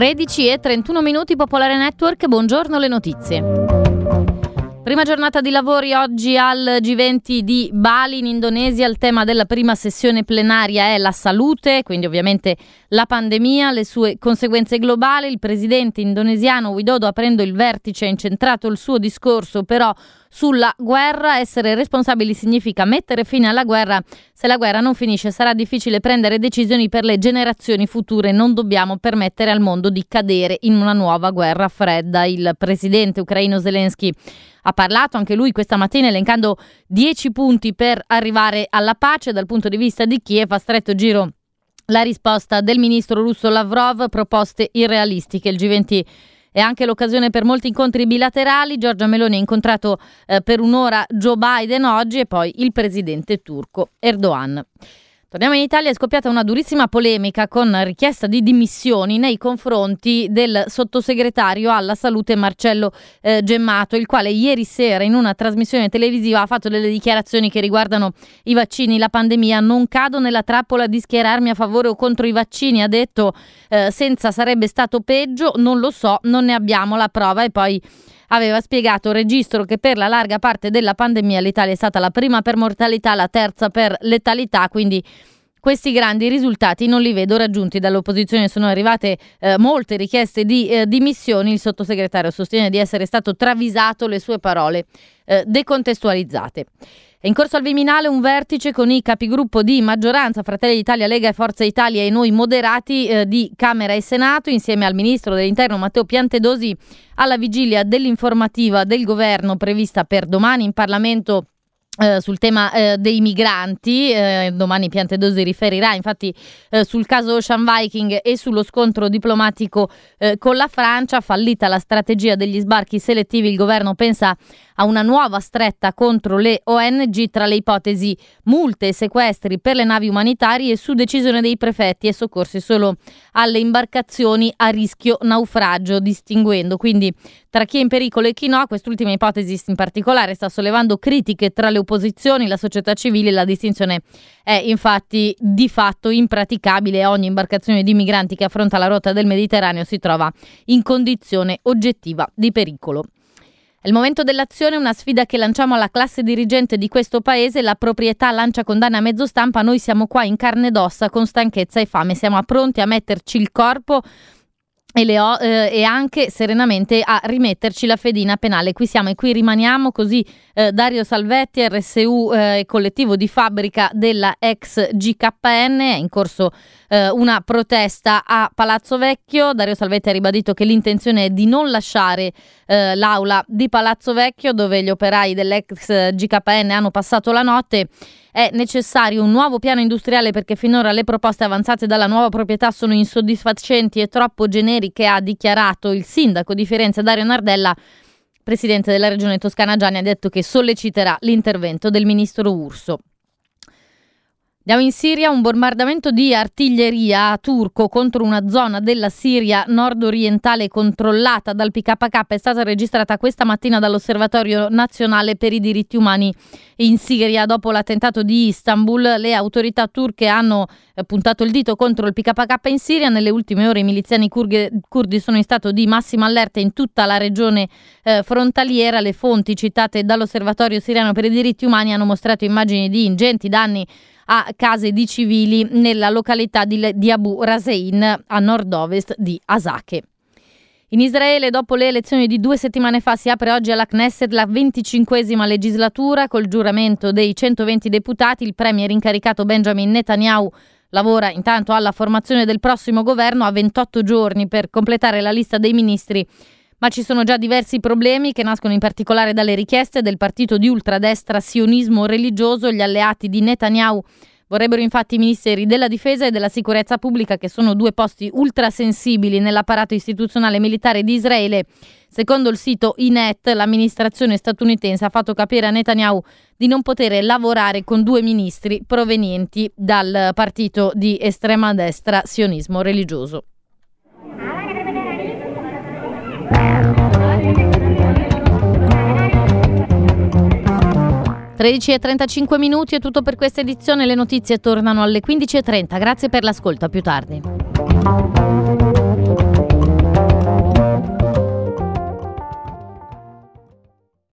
13:31, Popolare Network, buongiorno, le notizie. Prima giornata di lavori oggi al G20 di Bali in Indonesia. Il tema della prima sessione plenaria è la salute, quindi ovviamente la pandemia, le sue conseguenze globali. Il presidente indonesiano Widodo, aprendo il vertice, ha incentrato il suo discorso però sulla guerra. Essere responsabili significa mettere fine alla guerra. Se la guerra non finisce sarà difficile prendere decisioni per le generazioni future. Non dobbiamo permettere al mondo di cadere in una nuova guerra fredda. Il presidente ucraino Zelensky ha parlato anche lui questa mattina elencando 10 punti per arrivare alla pace. Dal punto di vista di Kiev, a stretto giro la risposta del ministro russo Lavrov, proposte irrealistiche. Il G20 è anche l'occasione per molti incontri bilaterali. Giorgia Meloni ha incontrato per un'ora Joe Biden oggi e poi il presidente turco Erdogan. Torniamo in Italia. È scoppiata una durissima polemica con richiesta di dimissioni nei confronti del sottosegretario alla salute Marcello Gemmato, il quale ieri sera in una trasmissione televisiva ha fatto delle dichiarazioni che riguardano i vaccini, la pandemia. Non cado nella trappola di schierarmi a favore o contro i vaccini, ha detto, senza sarebbe stato peggio, non lo so, non ne abbiamo la prova. E poi aveva spiegato: registro che per la larga parte della pandemia l'Italia è stata la prima per mortalità, la terza per letalità, quindi questi grandi risultati non li vedo raggiunti dall'opposizione. Sono arrivate molte richieste di dimissioni. Il sottosegretario sostiene di essere stato travisato, le sue parole decontestualizzate. È in corso al Viminale un vertice con i capigruppo di maggioranza, Fratelli d'Italia, Lega e Forza Italia, e noi moderati di Camera e Senato, insieme al ministro dell'Interno Matteo Piantedosi, alla vigilia dell'informativa del governo prevista per domani in Parlamento sul tema dei migranti. Domani Piantedosi riferirà infatti sul caso Ocean Viking e sullo scontro diplomatico con la Francia. Fallita la strategia degli sbarchi selettivi, il governo pensa a una nuova stretta contro le ONG, tra le ipotesi multe e sequestri per le navi umanitarie su decisione dei prefetti e soccorsi solo alle imbarcazioni a rischio naufragio, distinguendo quindi tra chi è in pericolo e chi no. Quest'ultima ipotesi in particolare sta sollevando critiche tra le opposizioni, la società civile. La distinzione è infatti di fatto impraticabile. Ogni imbarcazione di migranti che affronta la rotta del Mediterraneo si trova in condizione oggettiva di pericolo. È il momento dell'azione, una sfida che lanciamo alla classe dirigente di questo paese. La proprietà lancia condanne a mezzo stampa. Noi siamo qua in carne ed ossa, con stanchezza e fame. Siamo pronti a metterci il corpo e anche serenamente a rimetterci la fedina penale. Qui siamo e qui rimaniamo, così Dario Salvetti, RSU e collettivo di fabbrica della ex GKN. È in corso una protesta a Palazzo Vecchio. Dario Salvetti ha ribadito che l'intenzione è di non lasciare l'aula di Palazzo Vecchio, dove gli operai dell'ex GKN hanno passato la notte. È necessario un nuovo piano industriale perché finora le proposte avanzate dalla nuova proprietà sono insoddisfacenti e troppo generiche, ha dichiarato il sindaco di Firenze Dario Nardella. Presidente della regione Toscana Gianni ha detto che solleciterà l'intervento del ministro Urso. Andiamo in Siria. Un bombardamento di artiglieria turco contro una zona della Siria nord-orientale controllata dal PKK è stata registrata questa mattina dall'Osservatorio Nazionale per i Diritti Umani in Siria. Dopo l'attentato di Istanbul, le autorità turche hanno puntato il dito contro il PKK in Siria. Nelle ultime ore i miliziani curdi sono in stato di massima allerta in tutta la regione frontaliera. Le fonti citate dall'Osservatorio Siriano per i Diritti Umani hanno mostrato immagini di ingenti danni a case di civili nella località di Abu Rasein, a nord-ovest di Asake. In Israele, dopo le elezioni di 2 settimane fa, si apre oggi alla Knesset la 25esima legislatura. Col giuramento dei 120 deputati, il premier incaricato Benjamin Netanyahu lavora intanto alla formazione del prossimo governo. Ha 28 giorni per completare la lista dei ministri, ma ci sono già diversi problemi che nascono in particolare dalle richieste del partito di ultradestra sionismo religioso. Gli alleati di Netanyahu vorrebbero infatti i ministeri della difesa e della sicurezza pubblica, che sono 2 posti ultrasensibili nell'apparato istituzionale militare di Israele. Secondo il sito Ynet, l'amministrazione statunitense ha fatto capire a Netanyahu di non poter lavorare con 2 ministri provenienti dal partito di estrema destra sionismo religioso. 13:35 è tutto per questa edizione. Le notizie tornano alle 15:30. Grazie per l'ascolto, a più tardi.